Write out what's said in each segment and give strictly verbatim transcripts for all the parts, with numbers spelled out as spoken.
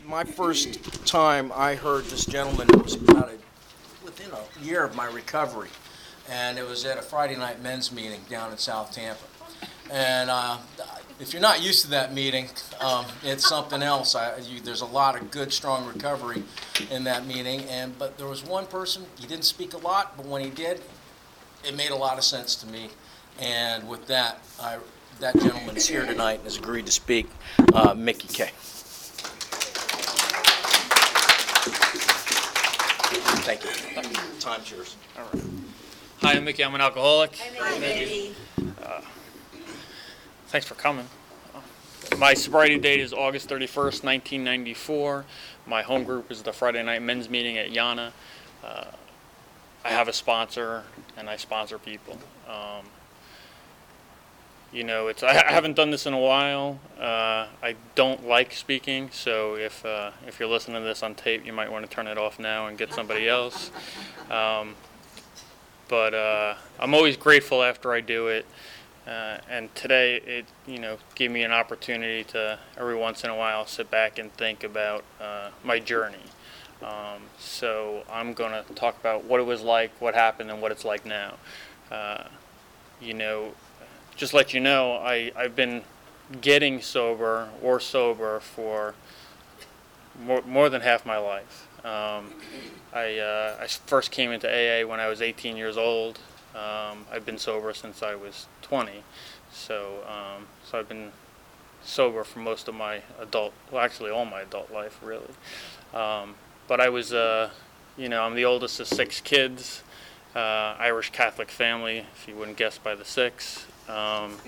my first time I heard this gentleman, it was about a, within a year of my recovery, and it was at a Friday night men's meeting down in South Tampa. And uh, if you're not used to that meeting, um, it's something else. I, you, there's a lot of good, strong recovery in that meeting. And but there was one person, he didn't speak a lot, but when he did, it made a lot of sense to me. And with that, I, that gentleman is here tonight and has agreed to speak, uh, Mickey Kay. Thank you. Time's yours. All right. Hi, I'm Mickey. I'm an alcoholic. Hi, Mickey. Uh, thanks for coming. My sobriety date is August thirty-first, nineteen ninety-four. My home group is the Friday night men's meeting at Yana. Uh, I have a sponsor, and I sponsor people. Um, you know, it's I haven't done this in a while. Uh, I don't like speaking, so if uh, if you're listening to this on tape, you might want to turn it off now and get somebody else. Um, but uh, I'm always grateful after I do it. Uh, and today, it you know gave me an opportunity to every once in a while sit back and think about uh, my journey. Um, so I'm going to talk about what it was like, what happened, and what it's like now. Uh, you know, just let you know, I I've been getting sober or sober for more more than half my life. Um, I uh, I first came into A A when I was eighteen years old. Um, I've been sober since I was twenty, so um, so I've been sober for most of my adult, well, actually all my adult life, really. Um, but I was, uh, you know, I'm the oldest of six kids, uh, Irish Catholic family, if you wouldn't guess by the six. Um,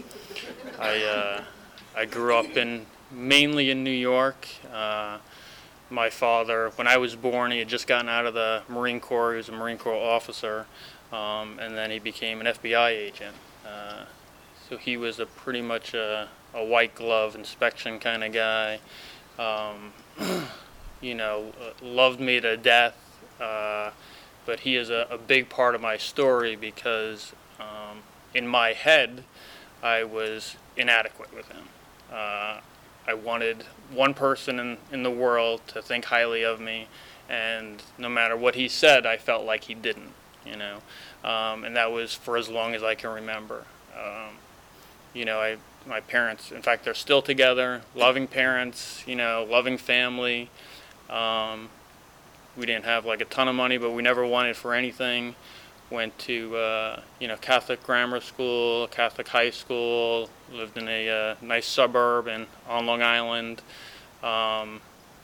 I uh, I grew up in mainly in New York. Uh, my father, when I was born, he had just gotten out of the Marine Corps. He was a Marine Corps officer. Um, and then he became an F B I agent. Uh, so he was a pretty much a, a white glove inspection kind of guy. Um, you know, loved me to death. Uh, but he is a, a big part of my story because um, in my head, I was inadequate with him. Uh, I wanted one person in, in the world to think highly of me, and no matter what he said, I felt like he didn't. You know, um, and that was for as long as I can remember. Um, you know, I my parents, in fact, they're still together, loving parents, you know, loving family. Um, we didn't have like a ton of money, but we never wanted for anything. Went to, uh, you know, Catholic grammar school, Catholic high school, lived in a uh, nice suburb in, on Long Island. Um,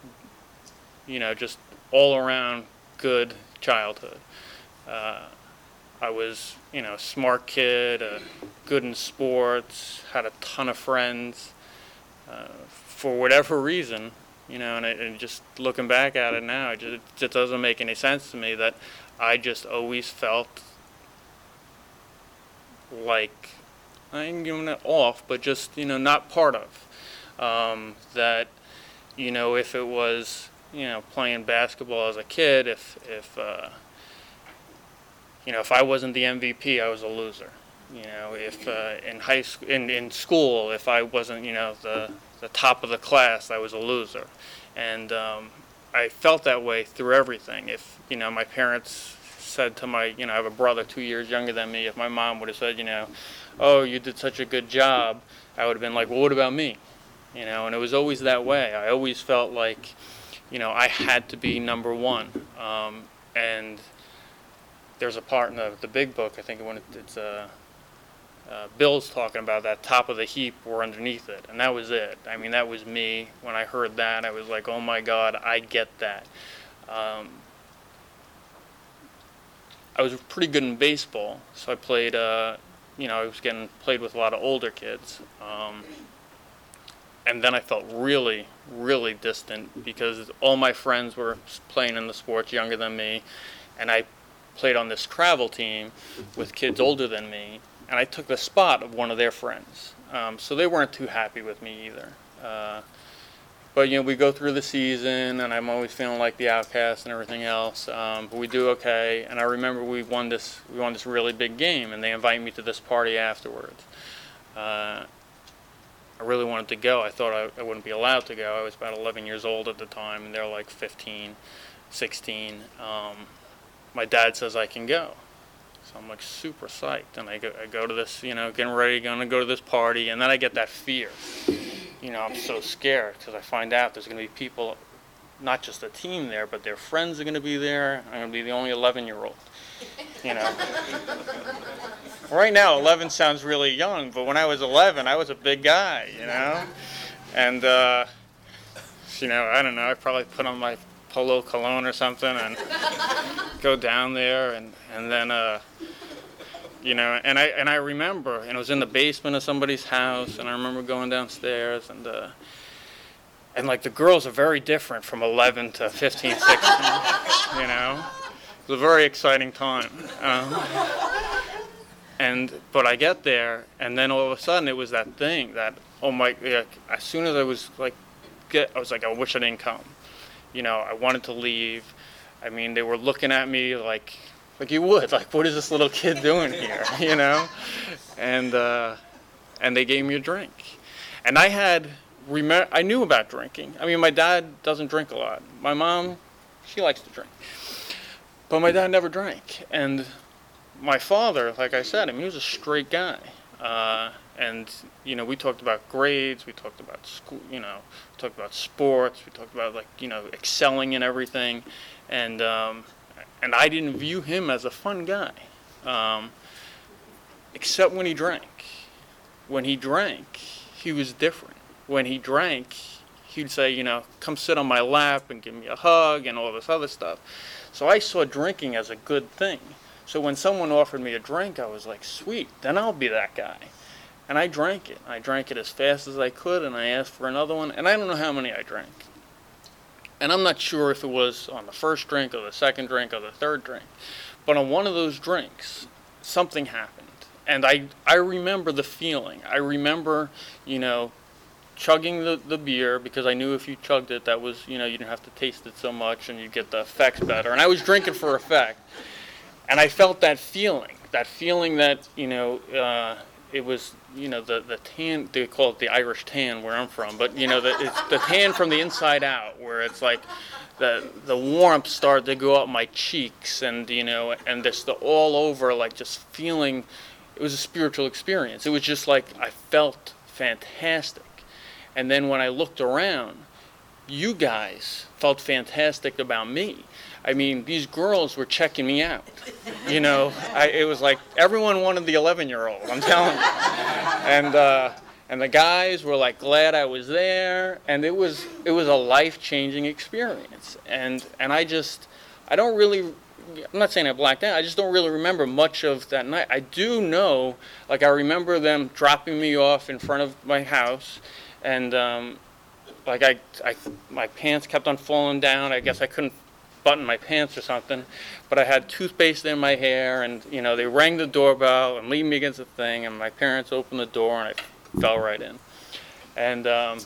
you know, just all around good childhood. Uh, I was, you know, a smart kid, uh, good in sports, had a ton of friends. Uh, for whatever reason, you know, and, it, and just looking back at it now, it just, it just doesn't make any sense to me that I just always felt like, I ain't giving it off, but just, you know, not part of. Um, that, you know, if it was, you know, playing basketball as a kid, if, if, uh, You know, if I wasn't the M V P, I was a loser. You know, if uh, in high school, in, in school, if I wasn't, you know, the the top of the class, I was a loser. And um, I felt that way through everything. If, you know, my parents said to my, you know, I have a brother two years younger than me. If my mom would have said, you know, oh, you did such a good job, I would have been like, well, what about me? You know, and it was always that way. I always felt like, you know, I had to be number one. Um, and there's a part in the, the big book, I think when it, it's uh, uh, Bill's talking about that top of the heap or underneath it, and that was it. I mean, that was me. When I heard that, I was like, oh my God, I get that. Um, I was pretty good in baseball, so I played, uh, you know, I was getting played with a lot of older kids. Um, and then I felt really, really distant because all my friends were playing in the sports younger than me, and I played on this travel team with kids older than me, and I took the spot of one of their friends. Um, so they weren't too happy with me either. Uh, but, you know, we go through the season, and I'm always feeling like the outcast and everything else. Um, but we do okay. And I remember we won this we won this really big game, and they invite me to this party afterwards. Uh, I really wanted to go. I thought I, I wouldn't be allowed to go. I was about eleven years old at the time, and they're like fifteen, sixteen. Um, my dad says I can go. So I'm like super psyched, and I go, I go to this, you know, getting ready, going to go to this party, and then I get that fear. You know, I'm so scared because I find out there's going to be people, not just the team there, but their friends are going to be there. I'm going to be the only eleven-year-old, you know. Right now, eleven sounds really young, but when I was eleven, I was a big guy, you know. And, uh, you know, I don't know, I probably put on my Polo cologne or something and go down there, and, and then, uh, you know, and I and I remember, and it was in the basement of somebody's house, and I remember going downstairs, and, uh, and like the girls are very different from eleven to fifteen, sixteen, you know. It was a very exciting time. Um, and, but I get there, and then all of a sudden it was that thing that, oh my, like, as soon as I was like, get, I was like, I wish I didn't come. You know, I wanted to leave. I mean, they were looking at me like, like you would, like, what is this little kid doing here, you know? And, uh, and they gave me a drink. And I had, remem- I knew about drinking. I mean, my dad doesn't drink a lot. My mom, she likes to drink. But my dad never drank. And my father, like I said, I mean, he was a straight guy. Uh, and, you know, we talked about grades, we talked about school, you know, we talked about sports, we talked about, like, you know, excelling in everything. And, um, and I didn't view him as a fun guy, um, except when he drank. When he drank, he was different. When he drank, he'd say, you know, come sit on my lap and give me a hug and all this other stuff. So I saw drinking as a good thing. So when someone offered me a drink, I was like, sweet, then I'll be that guy. And I drank it. I drank it as fast as I could, and I asked for another one, and I don't know how many I drank. And I'm not sure if it was on the first drink or the second drink or the third drink. But on one of those drinks, something happened. And I, I remember the feeling. I remember, you know, chugging the, the beer, because I knew if you chugged it, that was, you know, you didn't have to taste it so much and you get the effects better. And I was drinking for effect. And I felt that feeling, that feeling that, you know, uh, it was, you know, the, the tan, they call it the Irish tan where I'm from, but, you know, the, it's the tan from the inside out, where it's like the the warmth started to go up my cheeks, and, you know, and this, the all over, like, just feeling, it was a spiritual experience. It was just like, I felt fantastic. And then when I looked around, you guys felt fantastic about me. I mean, these girls were checking me out. You know, I, it was like everyone wanted the eleven-year-old, I'm telling you. And uh, and the guys were like glad I was there, and it was it was a life-changing experience. And and I just, I don't really, I'm not saying I blacked out, I just don't really remember much of that night. I do know, like, I remember them dropping me off in front of my house, and um, like I, I, my pants kept on falling down. I guess I couldn't button my pants or something, but I had toothpaste in my hair, and, you know, they rang the doorbell and leaned me against the thing, and my parents opened the door, and I fell right in. And um,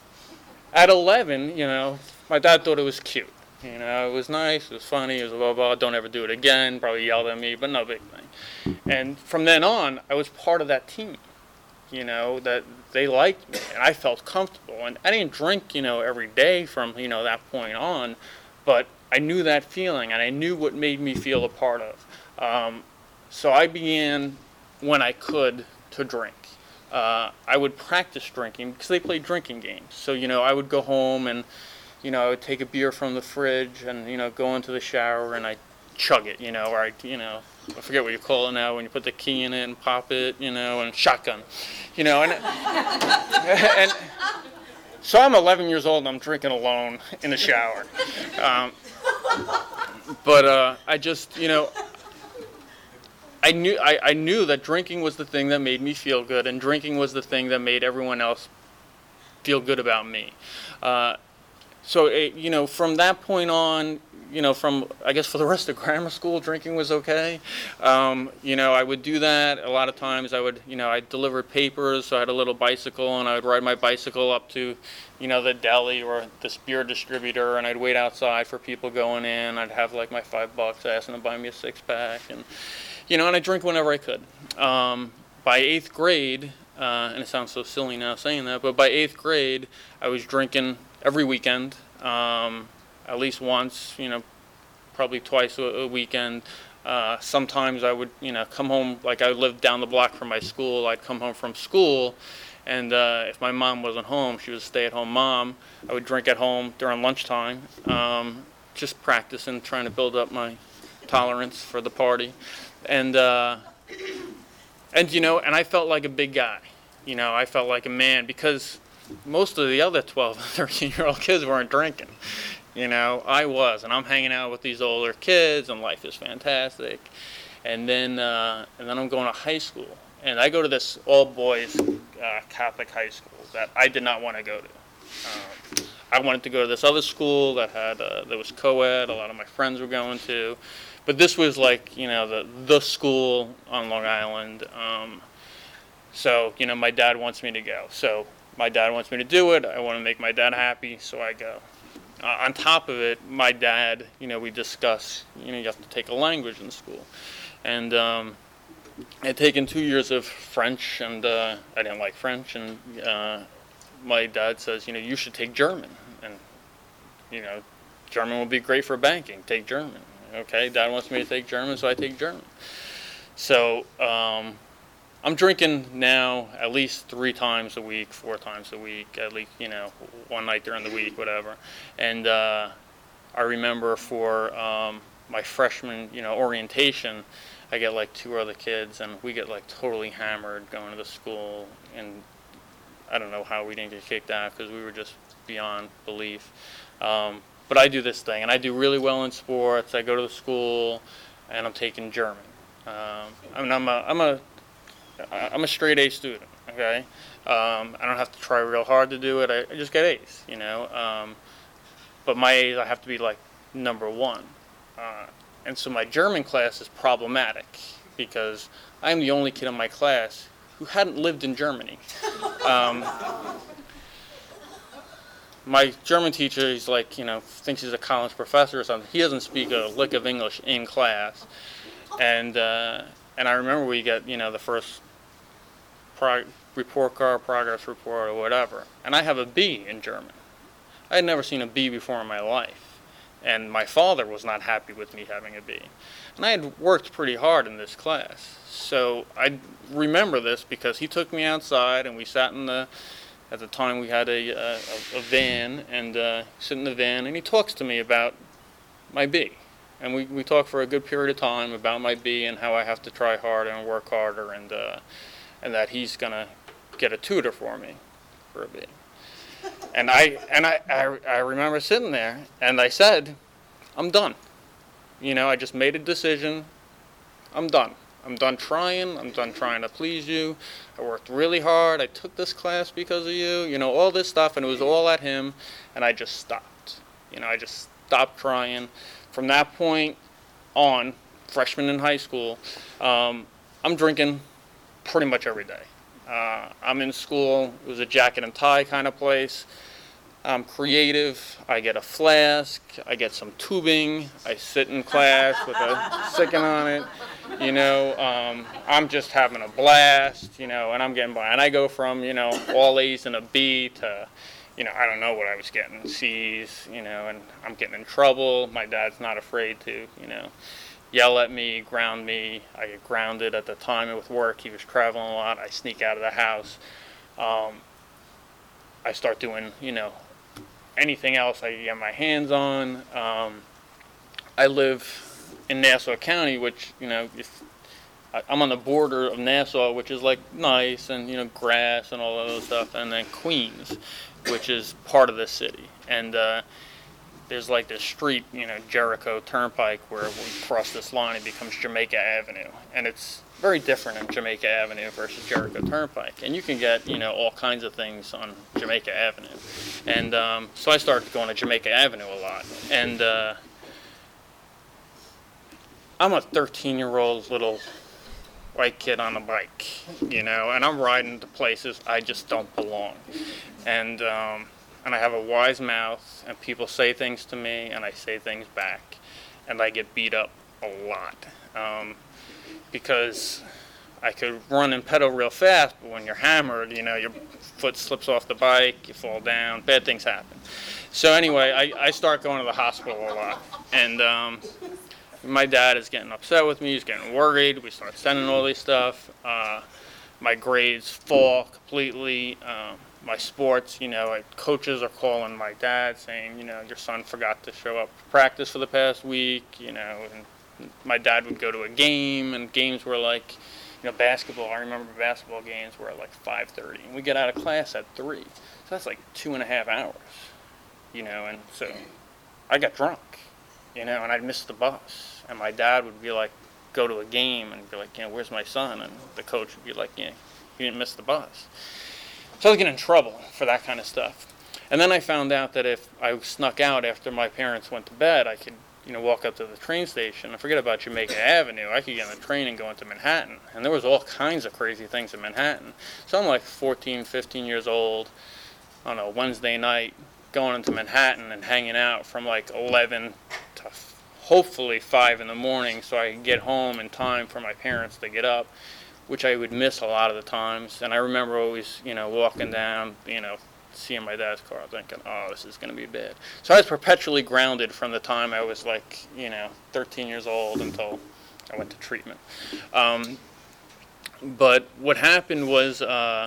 at eleven, you know, my dad thought it was cute. You know, it was nice, it was funny, it was blah, blah, don't ever do it again, probably yelled at me, but no big thing. And from then on, I was part of that team, you know, that they liked me, and I felt comfortable. And I didn't drink, you know, every day from, you know, that point on, but I knew that feeling, and I knew what made me feel a part of. Um, so I began, when I could, to drink. Uh, I would practice drinking because they played drinking games. So, you know, I would go home and, you know, I would take a beer from the fridge and, you know, go into the shower and I'd chug it, you know, or I, you know, I forget what you call it now when you put the key in it and pop it, you know, and shotgun, you know, and and so I'm eleven years old and I'm drinking alone in the shower. Um, but uh, I just, you know, I knew I, I knew that drinking was the thing that made me feel good, and drinking was the thing that made everyone else feel good about me. Uh, so, it, you know, from that point on, you know, from, I guess for the rest of grammar school, drinking was okay. Um, you know, I would do that. A lot of times I would, you know, I delivered papers, so I had a little bicycle, and I would ride my bicycle up to, you know, the deli or the beer distributor, and I'd wait outside for people going in. I'd have like my five bucks, ask them to buy me a six pack, and, you know, and I'd drink whenever I could. Um, by eighth grade, uh, and it sounds so silly now saying that, but by eighth grade, I was drinking every weekend, um, at least once, you know, probably twice a, a weekend. Uh, sometimes I would, you know, come home, like I lived down the block from my school. I'd come home from school, and uh, if my mom wasn't home, she was a stay-at-home mom, I would drink at home during lunchtime, um, just practicing, trying to build up my tolerance for the party. And, uh, and you know, and I felt like a big guy. You know, I felt like a man because most of the other twelve, thirteen-year-old kids weren't drinking. You know, I was, and I'm hanging out with these older kids, and life is fantastic. And then, uh, and then I'm going to high school, and I go to this all-boys uh, Catholic high school that I did not want to go to. Um, I wanted to go to this other school that had uh, that was co-ed. A lot of my friends were going to, but this was like, you know, the the school on Long Island. Um, so, you know, my dad wants me to go. So my dad wants me to do it. I want to make my dad happy, so I go. Uh, on top of it, my dad, you know, we discuss, you know, you have to take a language in school. And um, I had taken two years of French, and uh, I didn't like French. And uh, my dad says, you know, you should take German. And, you know, German will be great for banking. Take German. Okay, Dad wants me to take German, so I take German. So um, I'm drinking now at least three times a week, four times a week, at least, you know, one night during the week, whatever. And uh, I remember for um, my freshman, you know, orientation, I get like two other kids, and we get like totally hammered going to the school. And I don't know how we didn't get kicked out because we were just beyond belief. Um, but I do this thing, and I do really well in sports. I go to the school, and I'm taking German. Um, I mean, I'm a, I'm a I'm a straight A student, okay? Um, I don't have to try real hard to do it. I, I just get A's, you know? Um, but my A's, I have to be like number one. Uh, and so my German class is problematic because I'm the only kid in my class who hadn't lived in Germany. Um, my German teacher, he's like, you know, thinks he's a college professor or something. He doesn't speak a lick of English in class. And, uh, and I remember we get, you know, the first Pro- report card, progress report, or whatever. And I have a B in German. I had never seen a B before in my life. And my father was not happy with me having a B. And I had worked pretty hard in this class. So I remember this because he took me outside and we sat in the, at the time we had a, a, a van, and uh, sit in the van, and he talks to me about my B. And we, we talked for a good period of time about my B and how I have to try harder and work harder, and uh, and that he's gonna get a tutor for me for a B. And I and I, I I remember sitting there, and I said, I'm done. You know, I just made a decision. I'm done. I'm done trying. I'm done trying to please you. I worked really hard. I took this class because of you. You know, all this stuff, and it was all at him, and I just stopped. You know, I just stopped trying. From that point on, freshman in high school, um, I'm drinking pretty much every day. Uh, I'm in school. It was a jacket and tie kind of place. I'm creative. I get a flask. I get some tubing. I sit in class with a sticking on it. You know, um, I'm just having a blast, you know, and I'm getting by. And I go from, you know, all A's and a B to, you know, I don't know what I was getting, C's, you know, and I'm getting in trouble. My dad's not afraid to, you know, yell at me, ground me. I get grounded at the time with work. He was traveling a lot. I sneak out of the house. Um, I start doing, you know, anything else I can get my hands on. Um, I live in Nassau County, which, you know, if I'm on the border of Nassau, which is like nice and, you know, grass and all of those stuff, and then Queens, which is part of the city. And uh, there's like this street, you know, Jericho Turnpike, where we cross this line, it becomes Jamaica Avenue. And it's very different in Jamaica Avenue versus Jericho Turnpike. And you can get, you know, all kinds of things on Jamaica Avenue. And um, so I started going to Jamaica Avenue a lot. And uh, I'm a thirteen-year-old little white kid on a bike, you know, and I'm riding to places I just don't belong. And um, and I have a wise mouth, and people say things to me, and I say things back, and I get beat up a lot um, because I could run and pedal real fast, but when you're hammered, you know, your foot slips off the bike, you fall down, bad things happen. So anyway, I, I start going to the hospital a lot. And um, my dad is getting upset with me, he's getting worried, we start sending all this stuff. Uh, my grades fall completely. Um, my sports, you know, like coaches are calling my dad saying, you know, your son forgot to show up for practice for the past week, you know, and my dad would go to a game, and games were like, you know, basketball, I remember basketball games were at like five thirty, and we get out of class at three, so that's like two and a half hours, you know, and so I got drunk, you know, and I'd miss the bus, and my dad would be like, go to a game, and be like, you know, where's my son, and the coach would be like, yeah, you didn't miss the bus. So I was getting in trouble for that kind of stuff. And then I found out that if I snuck out after my parents went to bed, I could, you know, walk up to the train station and forget about Jamaica Avenue. I could get on the train and go into Manhattan. And there was all kinds of crazy things in Manhattan. So I'm like fourteen, fifteen years old on a Wednesday night going into Manhattan and hanging out from like eleven to hopefully five in the morning so I could get home in time for my parents to get up, which I would miss a lot of the times. And I remember always, you know, walking down, you know, seeing my dad's car, thinking, oh, this is going to be bad. So I was perpetually grounded from the time I was like, you know, thirteen years old until I went to treatment. Um, but what happened was uh,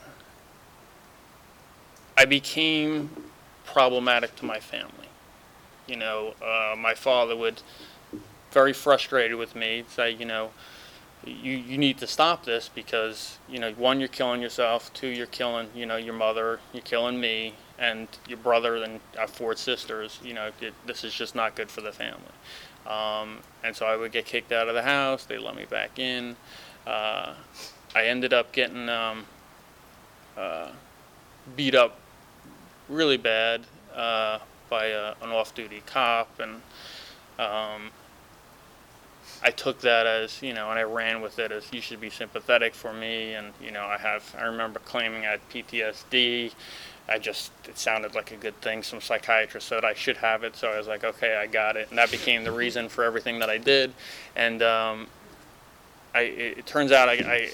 I became problematic to my family. You know, uh, my father would, very frustrated with me, say, you know, You, you need to stop this because, you know, one, you're killing yourself, two, you're killing, you know, your mother, you're killing me, and your brother and our four sisters, you know, it, this is just not good for the family. Um, and so I would get kicked out of the house, they let me back in. Uh, I ended up getting um, uh, beat up really bad uh, by a, an off-duty cop, and um, I took that as, you know, and I ran with it as, you should be sympathetic for me, and, you know, I have, I remember claiming I had P T S D. I just, it sounded like a good thing. Some psychiatrist said I should have it, so I was like, okay, I got it, and that became the reason for everything that I did. And um, I, it, it turns out I, I,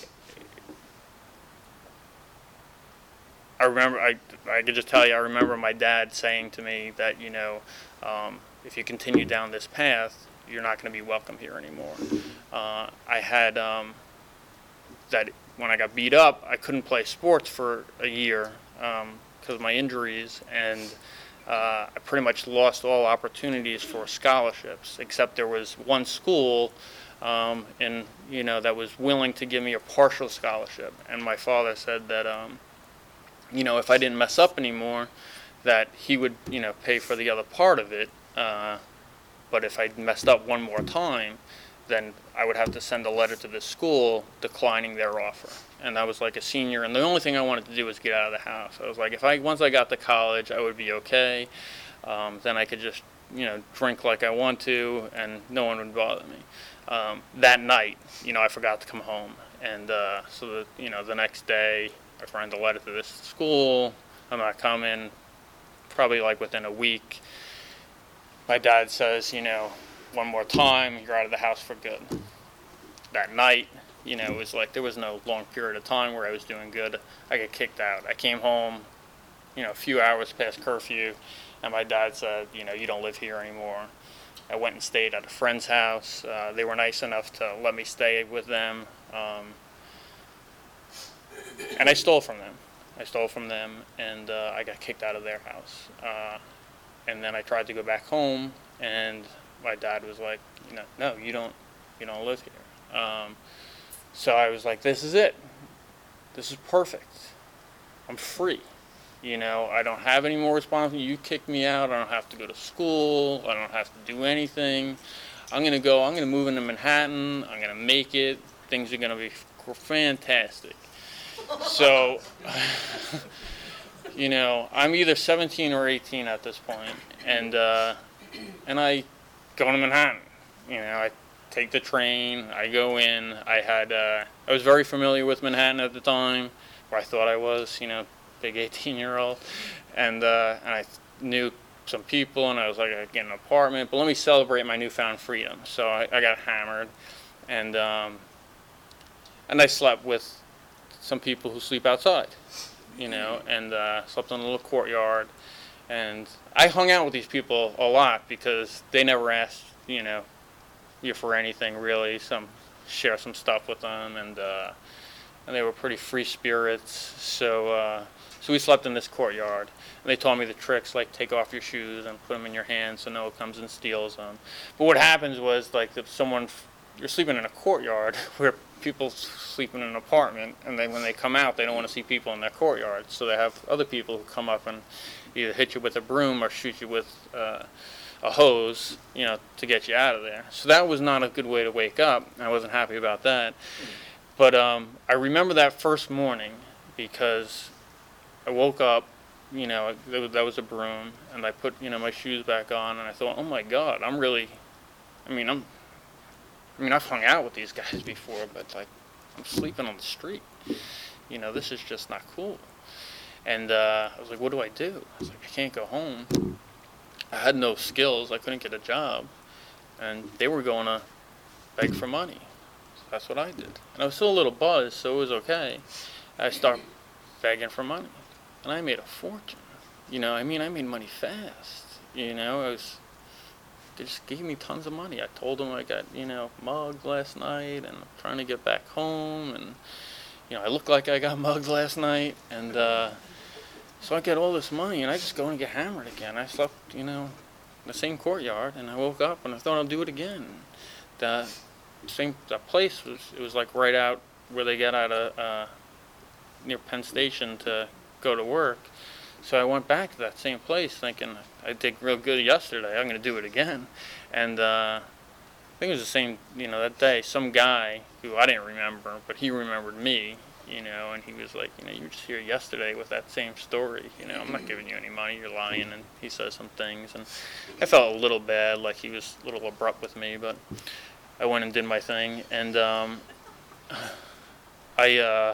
I remember, I, I could just tell you, I remember my dad saying to me that, you know, um, if you continue down this path, you're not going to be welcome here anymore. Uh, I had um, that when I got beat up, I couldn't play sports for a year because um, of my injuries, and uh, I pretty much lost all opportunities for scholarships, except there was one school um, in, you know, that was willing to give me a partial scholarship. And my father said that, um, you know, if I didn't mess up anymore, that he would, you know, pay for the other part of it. Uh, But if I messed up one more time, then I would have to send a letter to the school declining their offer. And I was like a senior, and the only thing I wanted to do was get out of the house. I was like, if I once I got to college, I would be okay. Um, then I could just, you know, drink like I want to, and no one would bother me. Um, that night, you know, I forgot to come home, and uh, so the, you know, the next day, I signed a letter to this school. I'm not coming. Probably like within a week, my dad says, you know, one more time, you're out of the house for good. That night, you know, it was like there was no long period of time where I was doing good. I got kicked out. I came home, you know, a few hours past curfew, and my dad said, you know, you don't live here anymore. I went and stayed at a friend's house. Uh, they were nice enough to let me stay with them. Um, and I stole from them. I stole from them, and uh, I got kicked out of their house. Uh, And then I tried to go back home, and my dad was like, you know, no, you don't, you don't live here. Um, so I was like, this is it. This is perfect. I'm free. You know, I don't have any more responsibility. You kicked me out. I don't have to go to school. I don't have to do anything. I'm going to go, I'm going to move into Manhattan. I'm going to make it. Things are going to be fantastic. So... You know, I'm either seventeen or eighteen at this point, and uh, and I go to Manhattan. You know, I take the train, I go in. I had, uh, I was very familiar with Manhattan at the time, or I thought I was. You know, big eighteen-year-old, and uh, and I knew some people, and I was like, I get an apartment. But let me celebrate my newfound freedom. So I, I got hammered, and um, and I slept with some people who sleep outside, you know, and uh, slept in a little courtyard. And I hung out with these people a lot because they never asked, you know, you for anything really. Some share some stuff with them, and uh, and they were pretty free spirits. So uh, so we slept in this courtyard. And they taught me the tricks, like take off your shoes and put them in your hands so no one comes and steals them. But what happens was, like, if someone, you're sleeping in a courtyard where people sleep in an apartment, and then when they come out, they don't want to see people in their courtyard. So they have other people who come up and either hit you with a broom or shoot you with uh, a hose, you know, to get you out of there. So that was not a good way to wake up. I wasn't happy about that. But um, I remember that first morning because I woke up, you know, that was a broom, and I put, you know, my shoes back on, and I thought, oh my God, I'm really, I mean, I'm, I mean, I've hung out with these guys before, but, like, I'm sleeping on the street. You know, this is just not cool. And uh, I was like, what do I do? I was like, I can't go home. I had no skills. I couldn't get a job. And they were going to beg for money. So that's what I did. And I was still a little buzzed, so it was okay. I started begging for money. And I made a fortune. You know, I mean, I made money fast. You know, I was, they just gave me tons of money. I told them I got, you know, mugged last night, and I'm trying to get back home, and, you know, I look like I got mugged last night, and uh, so I get all this money, and I just go and get hammered again. I slept, you know, in the same courtyard, and I woke up, and I thought I'd do it again. The same, the place was, it was like right out where they get out of, uh, near Penn Station to go to work. So I went back to that same place thinking I did real good yesterday. I'm going to do it again. And uh, I think it was the same, you know, that day, some guy who I didn't remember, but he remembered me, you know, and he was like, you know, you were just here yesterday with that same story. You know, I'm not giving you any money. You're lying. And he said some things. And I felt a little bad, like he was a little abrupt with me, but I went and did my thing. And um, I... Uh,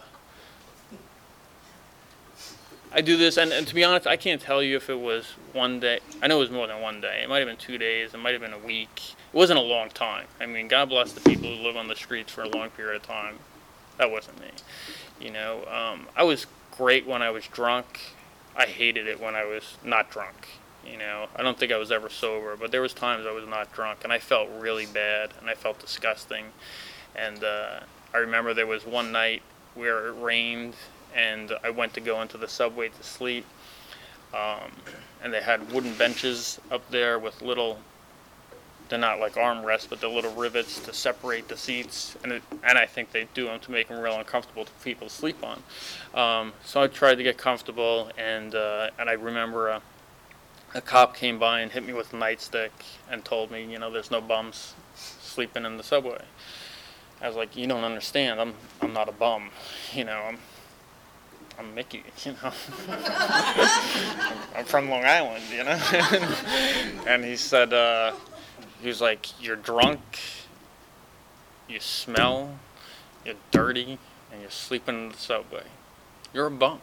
I do this, and, and to be honest, I can't tell you if it was one day. I know it was more than one day. It might have been two days. It might have been a week. It wasn't a long time. I mean, God bless the people who live on the streets for a long period of time. That wasn't me. You know, um, I was great when I was drunk. I hated it when I was not drunk. You know, I don't think I was ever sober, but there was times I was not drunk, and I felt really bad, and I felt disgusting. And uh, I remember there was one night where it rained, and I went to go into the subway to sleep, um, and they had wooden benches up there with little, they're not like armrests, but they're little rivets to separate the seats, and it, and I think they do them to make them real uncomfortable for people to sleep on. Um, so I tried to get comfortable, and uh, and I remember a, a cop came by and hit me with a nightstick and told me, you know, there's no bums sleeping in the subway. I was like, you don't understand, I'm I'm not a bum, you know, I'm I'm Mickey, you know. I'm, I'm from Long Island, you know. And he said, uh, he was like, you're drunk, you smell, you're dirty, and you're sleeping in the subway. You're a bum.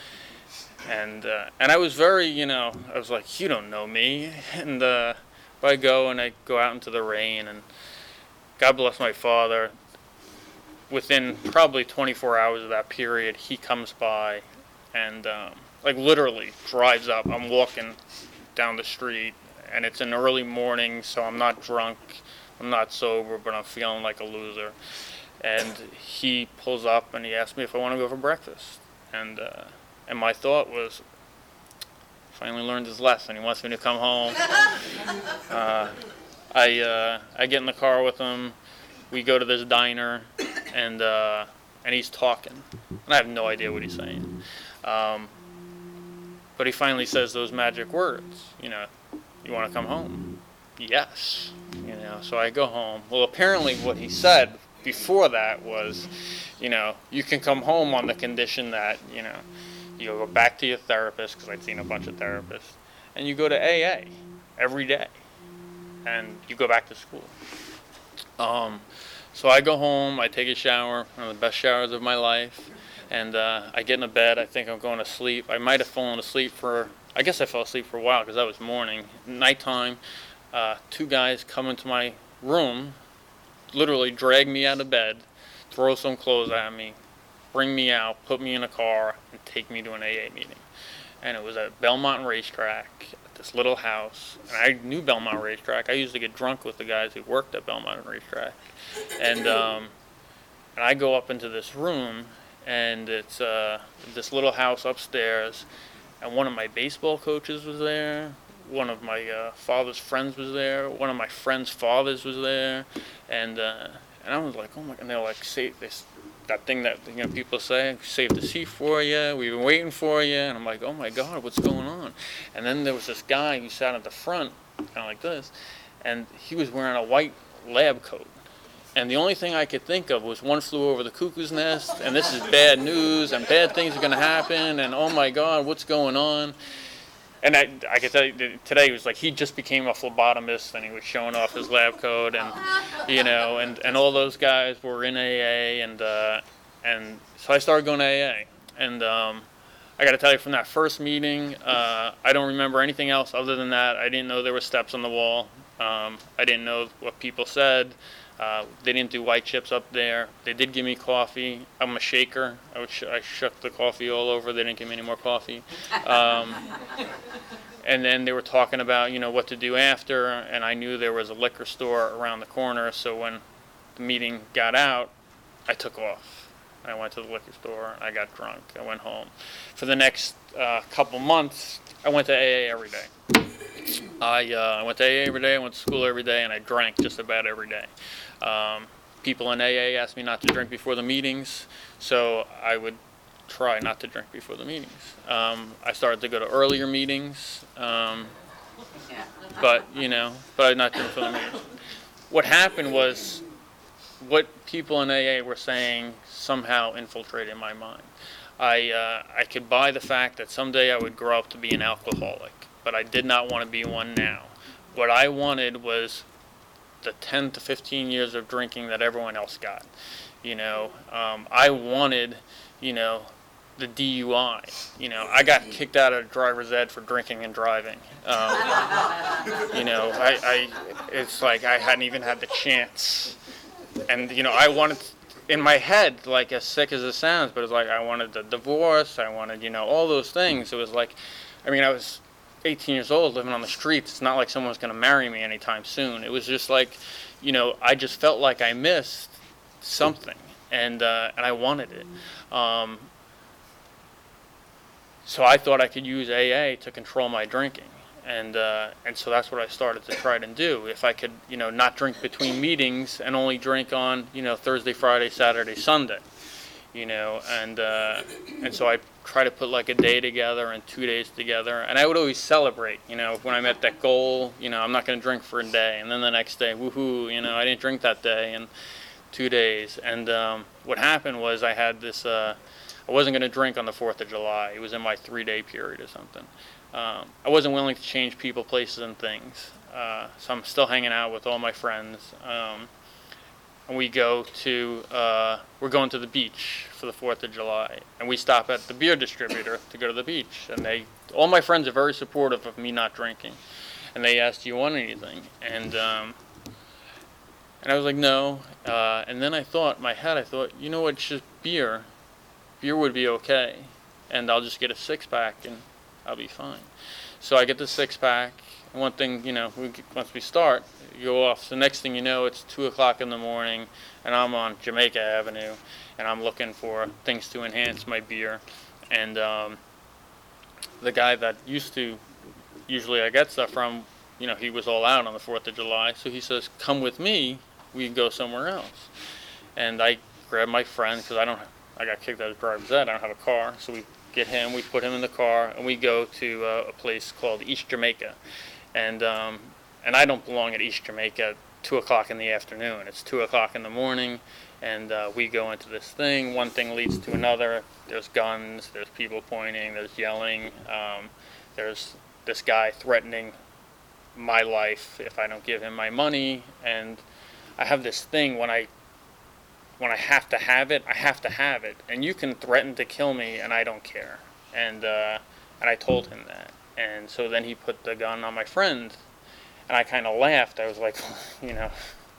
And uh, and I was very, you know, I was like, you don't know me. And uh, I go and I go out into the rain, and God bless my father. Within probably twenty-four hours of that period, he comes by and, um, like, literally drives up. I'm walking down the street, and it's an early morning, so I'm not drunk, I'm not sober, but I'm feeling like a loser. And he pulls up, and he asks me if I want to go for breakfast. And uh, and my thought was, finally learned his lesson. He wants me to come home. uh, I uh, I get in the car with him. We go to this diner, and uh, and he's talking, and I have no idea what he's saying. Um, but he finally says those magic words, you know, you want to come home? Yes. You know, so I go home. Well, apparently what he said before that was, you know, you can come home on the condition that, you know, you go back to your therapist, because I'd seen a bunch of therapists, and you go to A A every day, and you go back to school. Um, so I go home, I take a shower, one of the best showers of my life, and uh, I get in the bed. I think I'm going to sleep. I might have fallen asleep for, I guess I fell asleep for a while because that was morning. Nighttime, uh, two guys come into my room, literally drag me out of bed, throw some clothes at me, bring me out, put me in a car, and take me to an A A meeting. And it was at Belmont Racetrack, at this little house. And I knew Belmont Racetrack. I used to get drunk with the guys who worked at Belmont Racetrack. And um, and I go up into this room, and it's uh, this little house upstairs. And one of my baseball coaches was there. One of my uh, father's friends was there. One of my friends' fathers was there. And uh, and I was like, oh my! And they're like, say this. That thing that, you know, people say, saved the seat for you, we've been waiting for you, and I'm like, oh my God, what's going on? And then there was this guy who sat at the front, kind of like this, and he was wearing a white lab coat. And the only thing I could think of was One Flew Over the Cuckoo's Nest, and this is bad news, and bad things are going to happen, and oh my God, what's going on? And I, I could tell you that today it was like he just became a phlebotomist, and he was showing off his lab coat, and you know, and, and all those guys were in A A, and uh, and so I started going to A A, and um, I got to tell you, from that first meeting, uh, I don't remember anything else other than that. I didn't know there were steps on the wall. Um, I didn't know what people said. Uh, they didn't do white chips up there. They did give me coffee. I'm a shaker. I, would sh- I shook the coffee all over. They didn't give me any more coffee. Um, and then they were talking about, you know, what to do after. And I knew there was a liquor store around the corner. So when the meeting got out, I took off. I went to the liquor store. I got drunk. I went home. For the next uh, couple months, I went to A A every day. I, uh, I went to A A every day. I went to school every day, and I drank just about every day. Um, people in A A asked me not to drink before the meetings, so I would try not to drink before the meetings. Um, I started to go to earlier meetings, um, but you know, but I not drink before the meetings. What happened was, what people in A A were saying somehow infiltrated my mind. I uh, I could buy the fact that someday I would grow up to be an alcoholic, but I did not want to be one now. What I wanted was the ten to fifteen years of drinking that everyone else got. You know, um, I wanted, you know, the D U I. You know, I got kicked out of driver's ed for drinking and driving. Um, you know, I, I, it's like I hadn't even had the chance. And, you know, I wanted, in my head, like, as sick as it sounds, but it was like I wanted the divorce, I wanted, you know, all those things. It was like, I mean, I was eighteen years old, living on the streets. It's not like someone was going to marry me anytime soon. It was just like, you know, I just felt like I missed something, and uh, and I wanted it. Um, so I thought I could use A A to control my drinking, and uh, and so that's what I started to try and do. If I could, you know, not drink between meetings and only drink on, you know, Thursday, Friday, Saturday, Sunday, you know, and uh, and so I try to put like a day together and two days together, and I would always celebrate, you know, when I met that goal, you know, I'm not going to drink for a day, and then the next day, woohoo, you know, I didn't drink that day, and two days, and um, what happened was I had this, uh, I wasn't going to drink on the fourth of July, it was in my three-day period or something. Um, I wasn't willing to change people, places, and things, uh, so I'm still hanging out with all my friends. Um, And we go to, uh, we're going to the beach for the fourth of July. And we stop at the beer distributor to go to the beach. And they, all my friends are very supportive of me not drinking. And they asked, do you want anything? And um, and I was like, no. Uh, and then I thought, in my head, I thought, you know what, it's just beer. Beer would be okay. And I'll just get a six-pack and I'll be fine. So I get the six-pack. And one thing, you know, we, once we start, you go off. So next thing you know, it's two o'clock in the morning, and I'm on Jamaica Avenue, and I'm looking for things to enhance my beer. And um, the guy that used to, usually I get stuff from, you know, he was all out on the fourth of July. So he says, come with me, we can go somewhere else. And I grab my friend, because I don't, I got kicked out of driver's ed, I don't have a car. So we get him, we put him in the car, and we go to uh, a place called East Jamaica. And um, and I don't belong at East Jamaica at two o'clock in the afternoon. It's two o'clock in the morning, and uh, we go into this thing. One thing leads to another. There's guns, there's people pointing, there's yelling. Um, there's this guy threatening my life if I don't give him my money. And I have this thing, when I when I have to have it, I have to have it. And you can threaten to kill me, and I don't care. And uh, and I told him that. And so then he put the gun on my friend, and I kind of laughed. I was like, you know,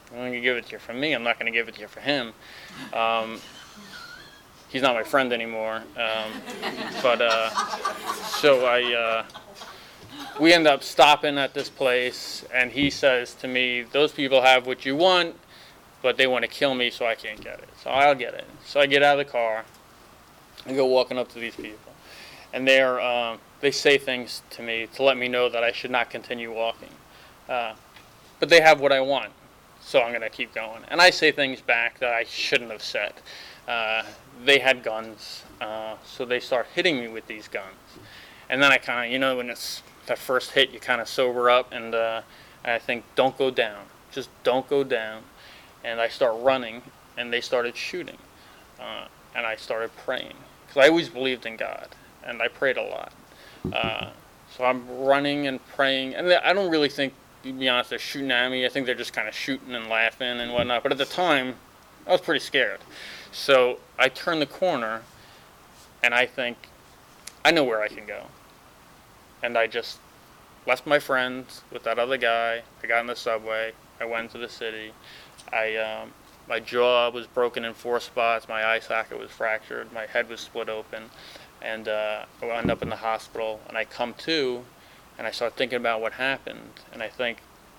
I'm going to give it to you for me. I'm not going to give it to you for him. Um, he's not my friend anymore. Um, but uh, so I, uh, we end up stopping at this place, and he says to me, "Those people have what you want, but they want to kill me, so I can't get it. So I'll get it." So I get out of the car and go walking up to these people, and they're um, they say things to me to let me know that I should not continue walking. Uh, but they have what I want, so I'm going to keep going. And I say things back that I shouldn't have said. Uh, they had guns, uh, so they start hitting me with these guns. And then I kind of, you know, when it's that first hit, you kind of sober up, and uh, I think, don't go down. Just don't go down. And I start running, and they started shooting. Uh, and I started praying, because I always believed in God, and I prayed a lot. Uh, so I'm running and praying, and I don't really think, to be honest, they're shooting at me. I think they're just kind of shooting and laughing and whatnot. But at the time, I was pretty scared. So I turn the corner, and I think, I know where I can go. And I just left my friends with that other guy. I got in the subway. I went to the city. I um, my jaw was broken in four spots. My eye socket was fractured. My head was split open. And uh, I wound up in the hospital. And I come to, and I start thinking about what happened. And I think,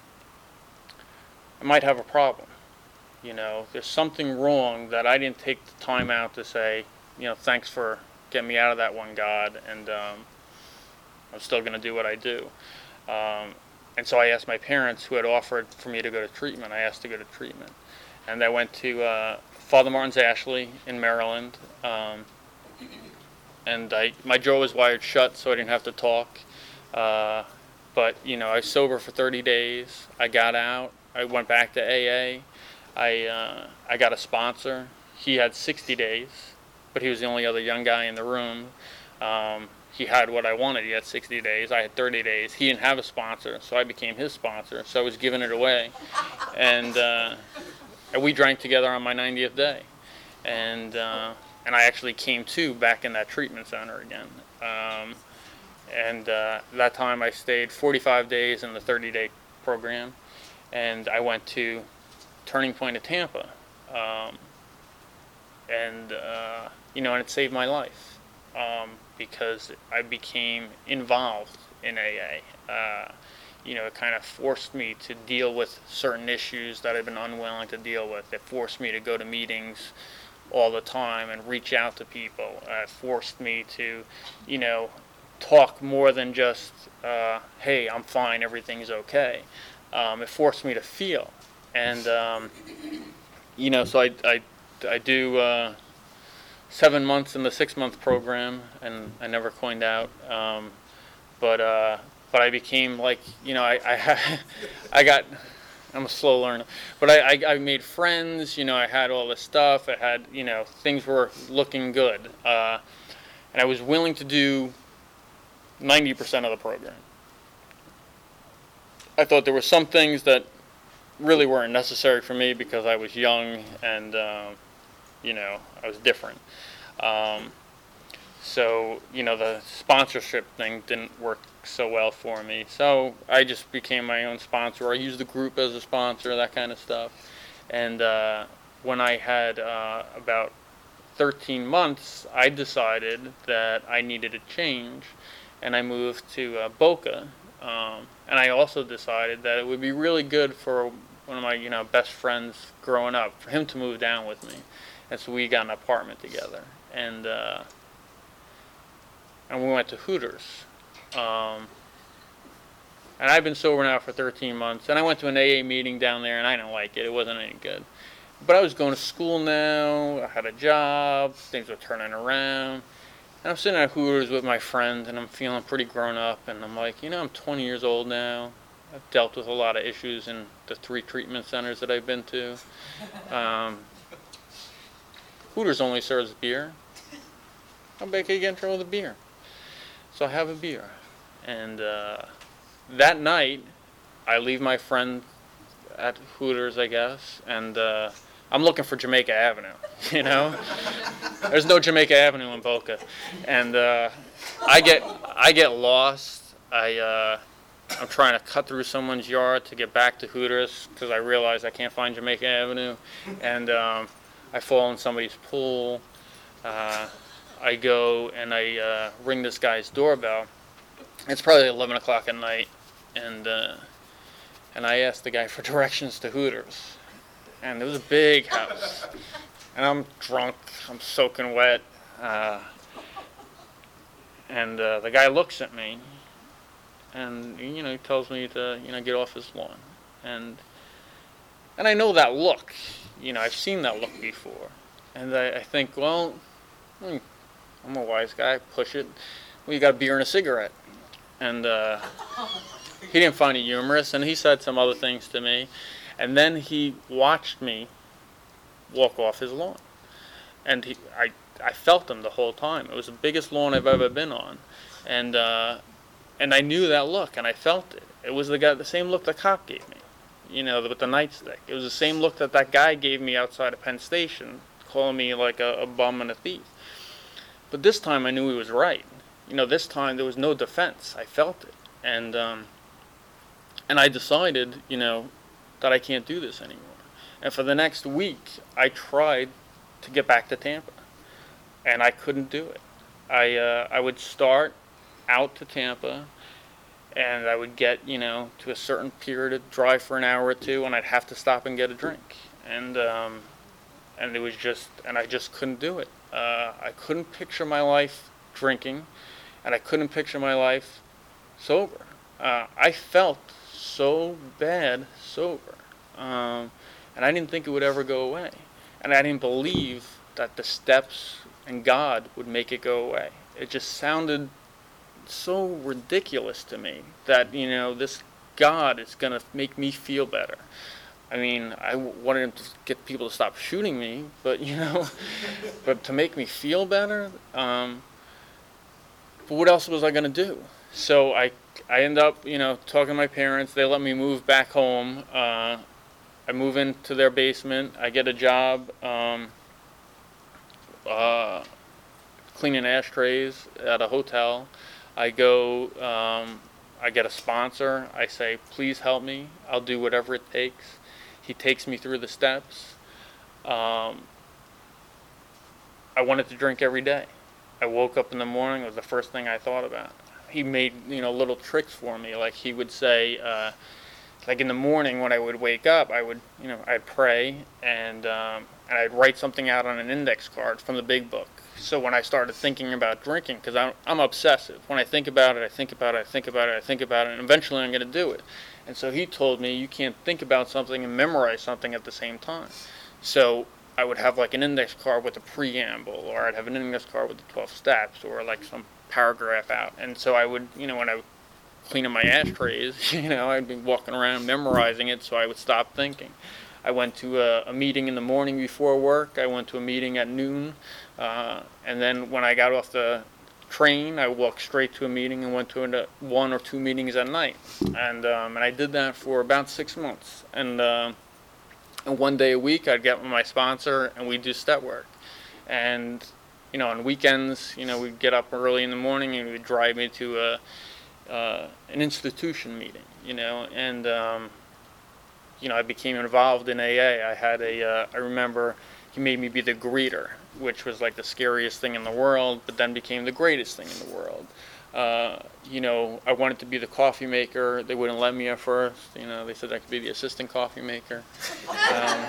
I might have a problem. You know, there's something wrong that I didn't take the time out to say, you know, thanks for getting me out of that one, God. And um, I'm still going to do what I do. Um, and so I asked my parents, who had offered for me to go to treatment. I asked to go to treatment. And I went to uh, Father Martin's Ashley in Maryland. Um, and I, my jaw was wired shut, so I didn't have to talk. Uh, but, you know, I was sober for thirty days. I got out. I went back to A A. I, uh, I got a sponsor. He had sixty days, but he was the only other young guy in the room. Um, he had what I wanted. He had sixty days. I had thirty days. He didn't have a sponsor, so I became his sponsor. So I was giving it away. And, uh, and we drank together on my ninetieth day. And uh, and I actually came to back in that treatment center again. Um, and uh, that time I stayed forty-five days in the thirty-day program. And I went to Turning Point of Tampa. Um, and, uh, you know, and it saved my life. Um, because I became involved in A A. Uh, you know, it kind of forced me to deal with certain issues that I've been unwilling to deal with. It forced me to go to meetings all the time and reach out to people. Uh, it forced me to, you know, talk more than just, uh, hey, I'm fine, everything's okay. Um, it forced me to feel. And, um, you know, so I, I, I do... Uh, seven months in the six-month program, and I never coined out. Um, but uh, but I became like, you know, I I, I got, I'm a slow learner, but I, I I made friends. You know, I had all this stuff. I had, you know, things were looking good, uh, and I was willing to do ninety percent of the program. I thought there were some things that really weren't necessary for me because I was young and. Uh, You know, I was different. Um, so, you know, the sponsorship thing didn't work so well for me. So I just became my own sponsor. I used the group as a sponsor, that kind of stuff. And uh, when I had uh, about thirteen months, I decided that I needed a change. And I moved to uh, Boca. Um, and I also decided that it would be really good for one of my, you know, best friends growing up, for him to move down with me. And so we got an apartment together, and uh, and we went to Hooters. Um, and I've been sober now for thirteen months, and I went to an A A meeting down there, and I didn't like it. It wasn't any good. But I was going to school now. I had a job. Things were turning around. And I'm sitting at Hooters with my friend, and I'm feeling pretty grown up. And I'm like, you know, I'm twenty years old now. I've dealt with a lot of issues in the three treatment centers that I've been to. Um, Hooters only serves beer. How big can you get in trouble with a beer? So I have a beer. And uh, that night, I leave my friend at Hooters, I guess, and uh, I'm looking for Jamaica Avenue, you know? There's no Jamaica Avenue in Boca. And uh, I get I get lost. I uh, I'm trying to cut through someone's yard to get back to Hooters because I realize I can't find Jamaica Avenue, and um, I fall in somebody's pool. Uh, I go and I uh, ring this guy's doorbell. It's probably eleven o'clock at night, and uh, and I asked the guy for directions to Hooters, and it was a big house, and I'm drunk, I'm soaking wet, uh, and uh, the guy looks at me, and you know he tells me to you know get off his lawn, and and I know that look, you know I've seen that look before, and I, I think, well, hmm, I'm a wise guy, push it. Well, you got a beer and a cigarette, and uh, he didn't find it humorous, and he said some other things to me, and then he watched me walk off his lawn, and he, I, I felt him the whole time. It was the biggest lawn I've ever been on, and uh, and I knew that look, and I felt it. It was the guy, the same look the cop gave me, you know, with the nightstick. It was the same look that that guy gave me outside of Penn Station, calling me like a, a bum and a thief. But this time I knew he was right. You know, this time there was no defense. I felt it, and um, and I decided, you know, that I can't do this anymore. And for the next week, I tried to get back to Tampa, and I couldn't do it. I uh, I would start out to Tampa, and I would get, you know, to a certain period of drive for an hour or two, and I'd have to stop and get a drink, and um, and it was just, and I just couldn't do it. Uh, I couldn't picture my life drinking, and I couldn't picture my life sober. Uh, I felt so bad sober, um, and I didn't think it would ever go away, and I didn't believe that the steps and God would make it go away. It just sounded so ridiculous to me that, you know, this God is going to make me feel better. I mean, I w- wanted him to get people to stop shooting me, but, you know, but to make me feel better, um, but what else was I going to do? So I, I end up, you know, talking to my parents. They let me move back home. Uh, I move into their basement. I get a job um, uh, cleaning ashtrays at a hotel. I go, um, I get a sponsor. I say, please help me. I'll do whatever it takes. He takes me through the steps. Um, I wanted to drink every day. I woke up in the morning, it was the first thing I thought about. He made, you know, little tricks for me. Like he would say, uh, like in the morning when I would wake up, I would, you know, I'd pray and, um, and I'd write something out on an index card from the big book. So when I started thinking about drinking, because I'm, I'm obsessive. When I think about it, I think about it, I think about it, I think about it, and eventually I'm going to do it. And so he told me, you can't think about something and memorize something at the same time. So I would have like an index card with a preamble, or I'd have an index card with the twelve steps, or like some paragraph out. And so I would, you know, when I would clean up my ashtrays, you know, I'd be walking around memorizing it so I would stop thinking. I went to a, a meeting in the morning before work. I went to a meeting at noon. Uh, and then when I got off the train, I walked straight to a meeting and went to a, one or two meetings at night. And um, and I did that for about six months. And, uh, and one day a week, I'd get with my sponsor and we'd do step work. And, you know, on weekends, you know, we'd get up early in the morning and we'd drive me to a, uh, an institution meeting, you know, and, um, you know, I became involved in A A. I had a, uh, I remember he made me be the greeter, which was like the scariest thing in the world, but then became the greatest thing in the world. Uh, you know, I wanted to be the coffee maker. They wouldn't let me at first. You know, they said I could be the assistant coffee maker. Um,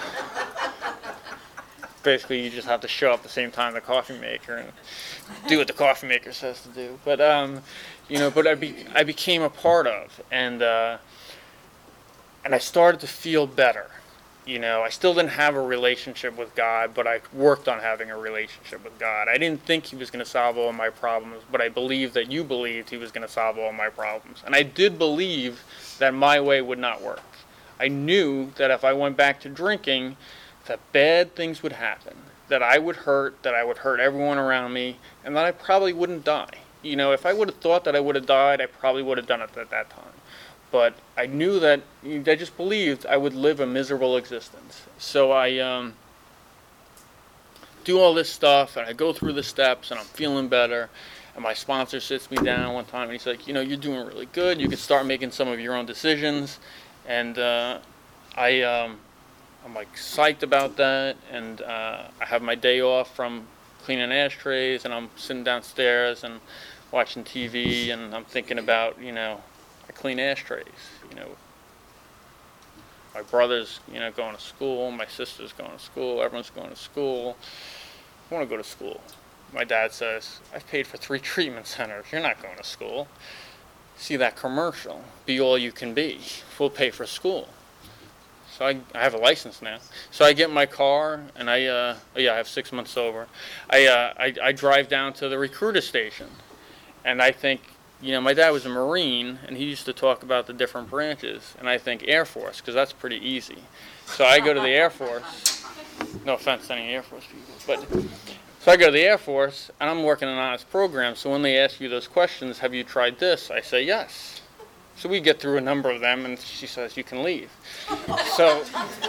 basically, you just have to show up at the same time the coffee maker and do what the coffee maker says to do. But, um, you know, but I, be, I became a part of, and uh, and I started to feel better. You know, I still didn't have a relationship with God, but I worked on having a relationship with God. I didn't think he was going to solve all my problems, but I believed that you believed he was going to solve all my problems. And I did believe that my way would not work. I knew that if I went back to drinking, that bad things would happen, that I would hurt, that I would hurt everyone around me, and that I probably wouldn't die. You know, if I would have thought that I would have died, I probably would have done it at that time. But I knew that, I just believed I would live a miserable existence. So I um, do all this stuff, and I go through the steps, and I'm feeling better. And my sponsor sits me down one time and he's like, you know, you're doing really good. You can start making some of your own decisions. And uh, I, um, I'm like psyched about that. And uh, I have my day off from cleaning ashtrays, and I'm sitting downstairs and watching T V, and I'm thinking about, you know, I clean ashtrays, you know. My brother's, you know, going to school. My sister's going to school. Everyone's going to school. I want to go to school. My dad says, I've paid for three treatment centers. You're not going to school. See that commercial, be all you can be. We'll pay for school. So I, I have a license now. So I get in my car, and I, uh, yeah, I have six months sober. I, uh, I, I drive down to the recruiter station, and I think, you know, my dad was a Marine, and he used to talk about the different branches, and I think Air Force, because that's pretty easy. So I go to the Air Force. No offense to any Air Force people, but so I go to the Air Force, and I'm working an honest program, so when they ask you those questions, have you tried this? I say yes. So we get through a number of them, and she says, you can leave. So,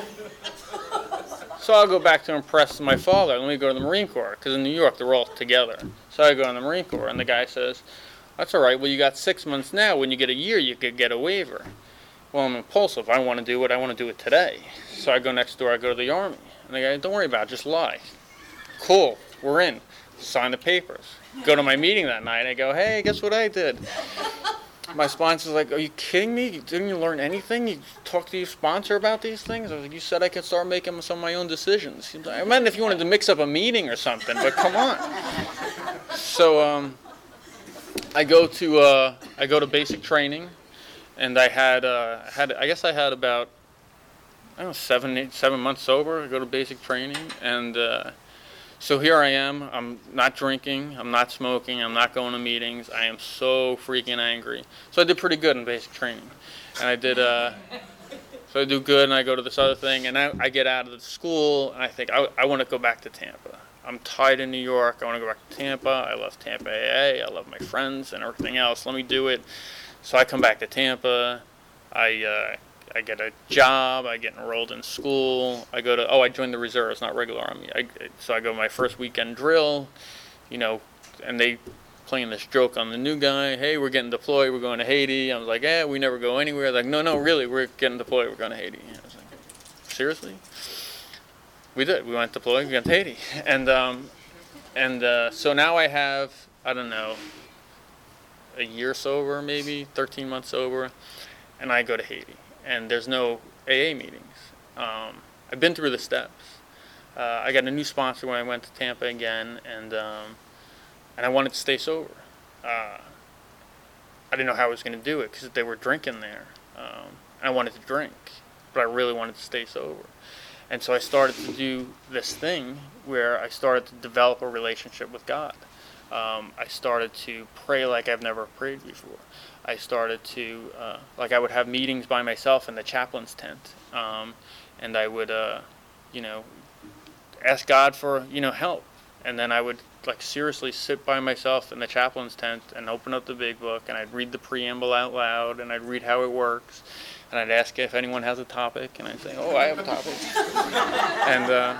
so I'll go back to impress my father. Let me go to the Marine Corps, because in New York, they're all together. So I go in the Marine Corps, and the guy says, that's all right. Well, you got six months now. When you get a year, you could get a waiver. Well, I'm impulsive. I want to do it. I want to do it today. So I go next door. I go to the Army. And the guy, don't worry about it. Just lie. Cool. We're in. Sign the papers. Go to my meeting that night. I go, hey, guess what I did? My sponsor's like, are you kidding me? Didn't you learn anything? You talk to your sponsor about these things? I was like, you said I could start making some of my own decisions. He's like, I meant if you wanted to mix up a meeting or something, but come on. So, um... I go to uh, I go to basic training, and I had uh, had I guess I had about I don't know seven eight, seven months sober. I go to basic training, and uh, so here I am. I'm not drinking. I'm not smoking. I'm not going to meetings. I am so freaking angry. So I did pretty good in basic training, and I did. Uh, so I do good, and I go to this other thing, and I, I get out of the school, and I think I I want to go back to Tampa. I'm tied in New York. I want to go back to Tampa. I love Tampa A A. I love my friends and everything else. Let me do it. So I come back to Tampa. I uh, I get a job. I get enrolled in school. I go to oh I joined the reserves, not regular Army. I, so I go my first weekend drill, you know, and they playing this joke on the new guy. Hey, we're getting deployed. We're going to Haiti. I was like, eh, we never go anywhere. They're like, no, no, really, we're getting deployed. We're going to Haiti. I was like, seriously? We did. We went deployed. We went to Haiti, and um, and uh, so now I have I don't know a year sober, maybe thirteen months sober, and I go to Haiti, and there's no A A meetings. Um, I've been through the steps. Uh, I got a new sponsor when I went to Tampa again, and um, and I wanted to stay sober. Uh, I didn't know how I was going to do it because they were drinking there. Um, I wanted to drink, but I really wanted to stay sober. And so I started to do this thing where I started to develop a relationship with God. Um, I started to pray like I've never prayed before. I started to, uh, like I would have meetings by myself in the chaplain's tent. Um, and I would, uh, you know, ask God for, you know, help. And then I would, like, seriously sit by myself in the chaplain's tent and open up the big book, and I'd read the preamble out loud, and I'd read how it works. And I'd ask if anyone has a topic, and I'd say, oh, I have a topic. and, uh,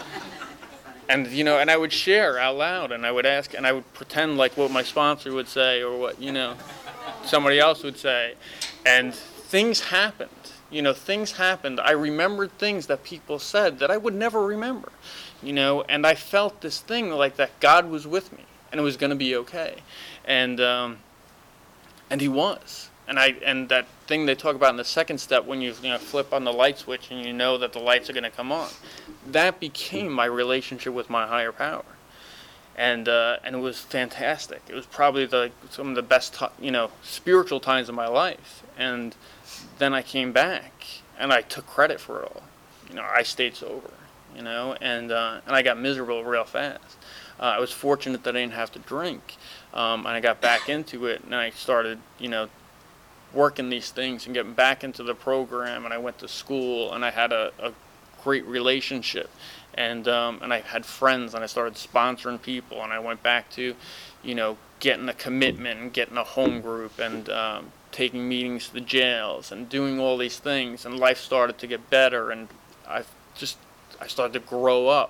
and, you know, and I would share out loud, and I would ask, and I would pretend like what my sponsor would say or what, you know, somebody else would say. And things happened. You know, things happened. I remembered things that people said that I would never remember, you know, and I felt this thing like that God was with me, and it was going to be okay. And, um, and he was. And I and that thing they talk about in the second step, when you, you know, flip on the light switch and you know that the lights are going to come on, that became my relationship with my higher power, and uh, and it was fantastic. It was probably the some of the best, you know, spiritual times of my life. And then I came back and I took credit for it all. You know, I stayed sober, you know, and uh, and I got miserable real fast. Uh, I was fortunate that I didn't have to drink, um, and I got back into it, and I started, you know, working these things and getting back into the program, and I went to school, and I had a, a great relationship, and um, and I had friends, and I started sponsoring people, and I went back to, you know, getting a commitment and getting a home group, and um, taking meetings to the jails and doing all these things, and life started to get better, and I just I started to grow up.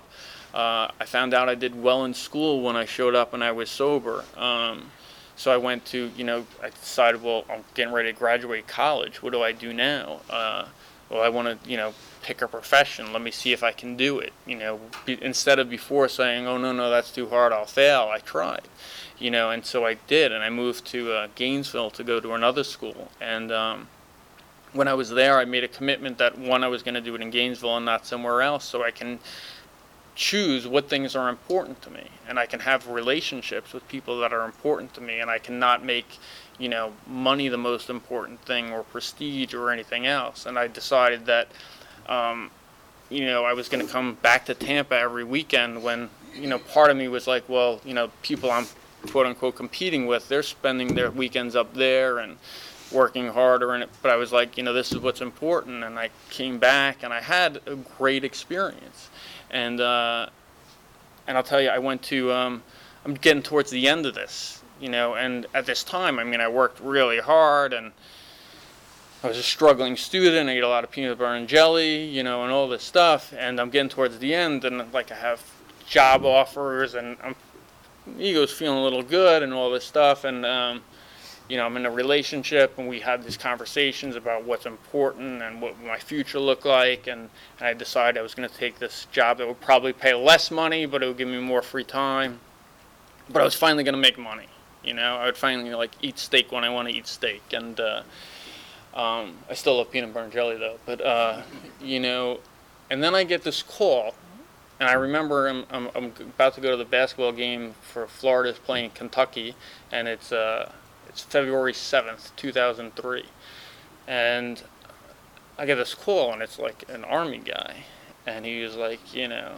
Uh, I found out I did well in school when I showed up and I was sober. Um, so I went to, you know, I decided, well, I'm getting ready to graduate college. What do I do now? Uh, well, I want to, you know, pick a profession. Let me see if I can do it. You know, be, instead of before saying, oh, no, no, that's too hard, I'll fail, I tried. You know, and so I did, and I moved to uh, Gainesville to go to another school. And um, when I was there, I made a commitment that, one, I was going to do it in Gainesville and not somewhere else, so I can choose what things are important to me, and I can have relationships with people that are important to me, and I cannot make, you know, money the most important thing, or prestige, or anything else. And I decided that, um, you know, I was going to come back to Tampa every weekend when, you know, part of me was like, well, you know, people I'm quote unquote competing with, they're spending their weekends up there and working harder in it, but I was like, you know, this is what's important. And I came back and I had a great experience. And uh, and I'll tell you, I went to, um, I'm getting towards the end of this, you know, and at this time, I mean, I worked really hard, and I was a struggling student. I ate a lot of peanut butter and jelly, you know, and all this stuff. And I'm getting towards the end, and like I have job offers, and I'm, ego's feeling a little good, and all this stuff. And um, you know, I'm in a relationship, and we had these conversations about what's important and what my future looked like. And, and I decided I was going to take this job that would probably pay less money, but it would give me more free time. But I was finally going to make money. You know, I would finally like eat steak when I want to eat steak. And uh, um, I still love peanut butter and jelly though. But uh, you know, and then I get this call, and I remember I'm, I'm I'm about to go to the basketball game for Florida's playing Kentucky, and it's uh. It's February seventh, two thousand three, and I get this call, and it's like an Army guy, and he was like, you know,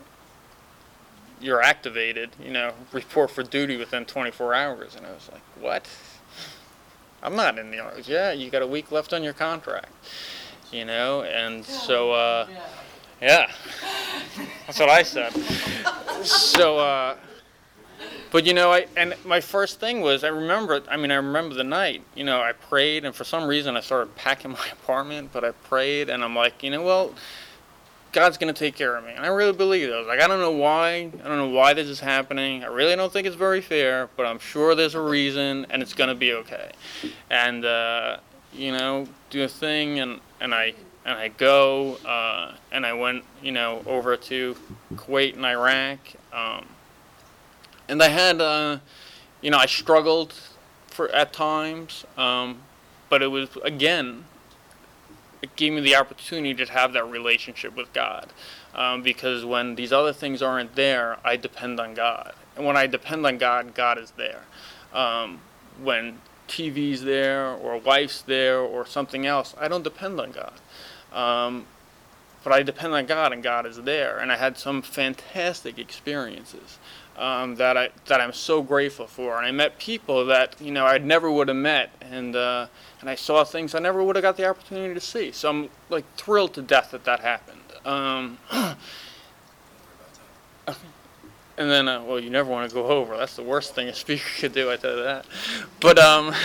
you're activated, you know, report for duty within twenty-four hours, and I was like, what? I'm not in the Army. Yeah, you got a week left on your contract, you know, and so, uh, yeah, that's what I said. So, uh, But, you know, I and my first thing was, I remember, I mean, I remember the night, you know, I prayed, and for some reason I started packing my apartment, but I prayed, and I'm like, you know, well, God's going to take care of me. And I really believe it. I was like, I don't know why, I don't know why this is happening. I really don't think it's very fair, but I'm sure there's a reason, and it's going to be okay. And, uh, you know, do a thing, and, and I and I go, uh, and I went, you know, over to Kuwait and Iraq, um, And I had, uh, you know, I struggled for at times, um, but it was, again, it gave me the opportunity to have that relationship with God. Um, because when these other things aren't there, I depend on God. And when I depend on God, God is there. Um, when T V's there, or wife's there, or something else, I don't depend on God. Um, but I depend on God, and God is there. And I had some fantastic experiences. Um, that I that I'm so grateful for, and I met people that, you know, I never would have met, and uh, and I saw things I never would have got the opportunity to see. So I'm like thrilled to death that that happened. Um, and then, uh, well, you never want to go over. That's the worst thing a speaker could do. I tell you that. But um,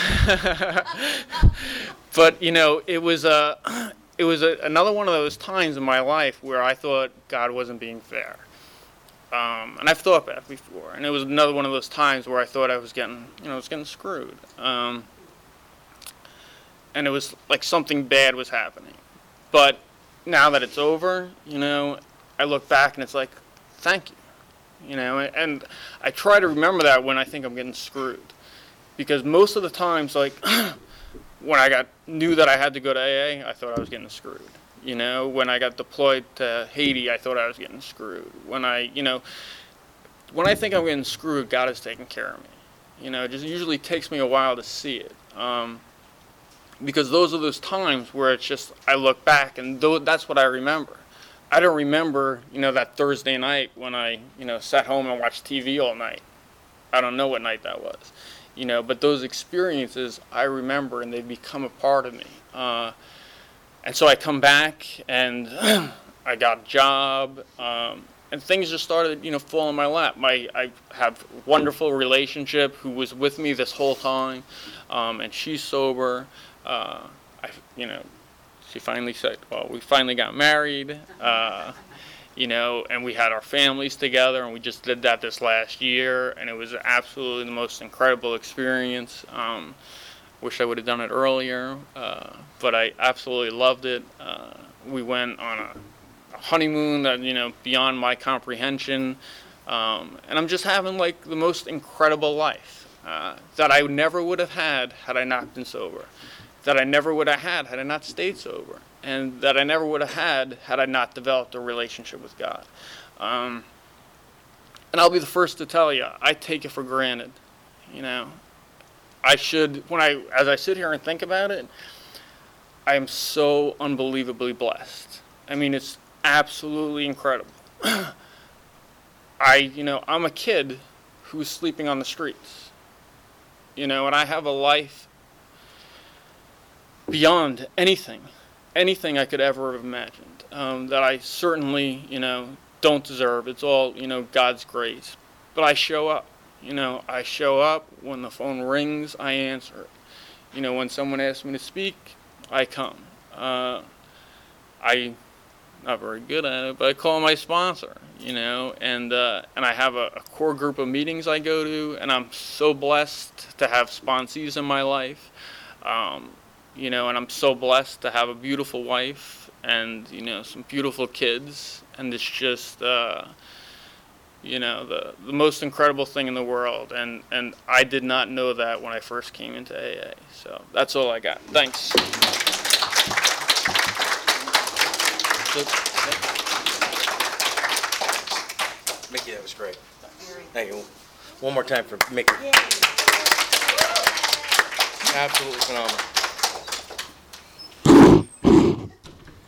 but you know, it was a uh, it was a, another one of those times in my life where I thought God wasn't being fair. Um, and I've thought that before, and it was another one of those times where I thought I was getting, you know, I was getting screwed, um, and it was like something bad was happening. But now that it's over, you know, I look back and it's like, thank you, you know, and I try to remember that when I think I'm getting screwed, because most of the times, like when I got knew that I had to go to A A, I thought I was getting screwed. You know, when I got deployed to Haiti, I thought I was getting screwed. When I, you know, when I think I'm getting screwed, God is taking care of me. You know, it just usually takes me a while to see it. Um, because those are those times where it's just, I look back, and th- that's what I remember. I don't remember, you know, that Thursday night when I, you know, sat home and watched T V all night. I don't know what night that was. You know, but those experiences I remember, and they become a part of me. Uh, And so I come back, and I got a job, um, and things just started, you know, falling in my lap. My I have a wonderful relationship who was with me this whole time, um, and she's sober. Uh, I, you know, she finally said, well, we finally got married. Uh, you know, and we had our families together, and we just did that this last year, and it was absolutely the most incredible experience. Um, wish I would have done it earlier, uh, but I absolutely loved it. Uh, we went on a, a honeymoon that, you know, beyond my comprehension, um, and I'm just having like the most incredible life uh, that I never would have had had I not been sober, that I never would have had had I not stayed sober, and that I never would have had had I not developed a relationship with God. Um, and I'll be the first to tell you, I take it for granted, you know. I should, when I, as I sit here and think about it, I am so unbelievably blessed. I mean, it's absolutely incredible. I, you know, I'm a kid who's sleeping on the streets, you know, and I have a life beyond anything, anything I could ever have imagined, um, that I certainly, you know, don't deserve. It's all, you know, God's grace. But I show up. You know, I show up. When the phone rings, I answer it. You know, when someone asks me to speak, I come. Uh, I'm not very good at it, but I call my sponsor, you know, and uh, and I have a, a core group of meetings I go to, and I'm so blessed to have sponsees in my life, um, you know, and I'm so blessed to have a beautiful wife and, you know, some beautiful kids, and it's just... Uh, you know, the, the most incredible thing in the world. And, and I did not know that when I first came into A A. So that's all I got. Thanks. Mickey, that was great. Thank you. One more time for Mickey. Absolutely phenomenal.